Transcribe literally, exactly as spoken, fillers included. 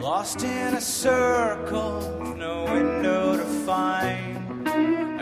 Lost in a circle, no window to find.